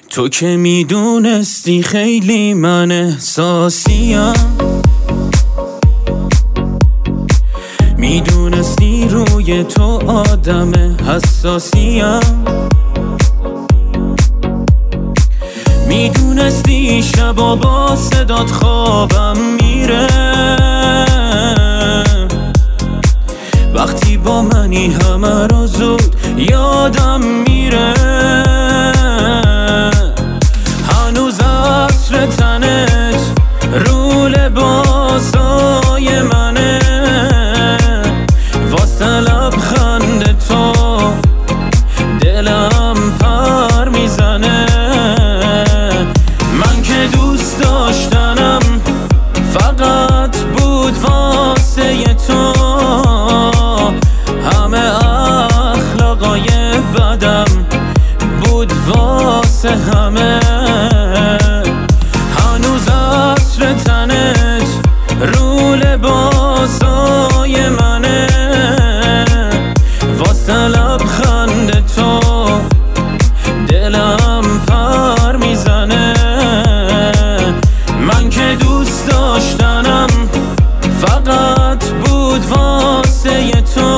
تو که میدونستی خیلی من احساسیم، میدونستی روی تو آدم حساسیم، میدونستی شبا با صدات خوابم میره، وقتی با منی همه رو زود یادم میره. هنوز عطر تنت رو لباسای منه، واسه لبخند تو دلم پر میزنه. من که دوست داشتنم فقط بود واسه تو، همه اخلاقای بدم بود واسه همه. هنوز عطر تنت رو لباسای منه، واسه لبخند تو دلم پر میزنه. من که دوست داشتنم فقط بود واسه تو،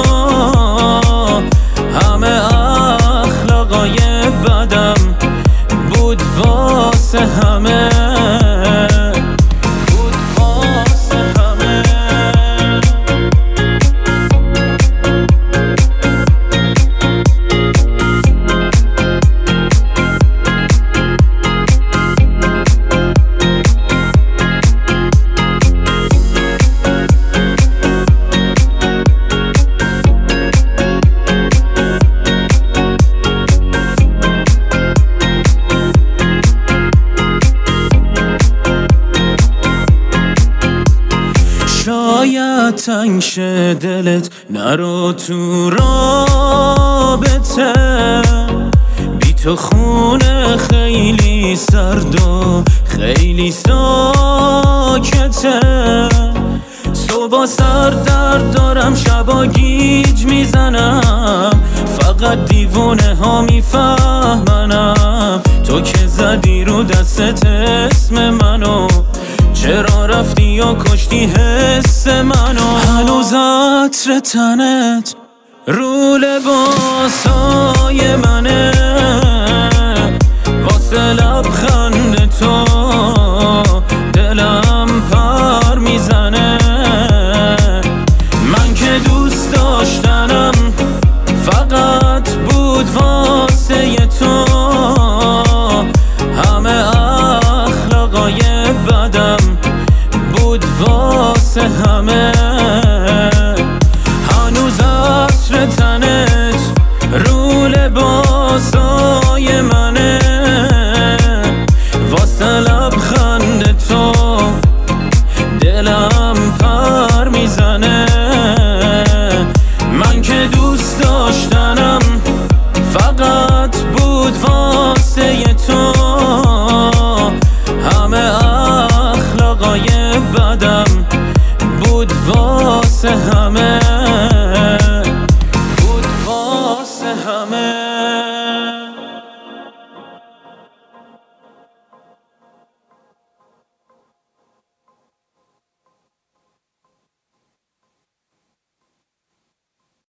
همه اخلاقای بدم بود واسه همه. شاید تنگ شه دلت نرو تو رابطه، بی تو خونه خیلی سرد و خیلی ساکته. صبح سر درد دارم شبا گیج میزنم، فقط دیوونه ها میفهمنم. تو که زدی رو دستت اسم منو، چرا رفتی و کشتی حس منو؟ هنوز عطر تنت رو لباسای منه، واسه لبخند تو دلم پر میزنه. من که دوست داشتنم فقط بود واسه تو، همه اخلاقای بدم بود واسه همه. هنوز عطر تنت رو لباسای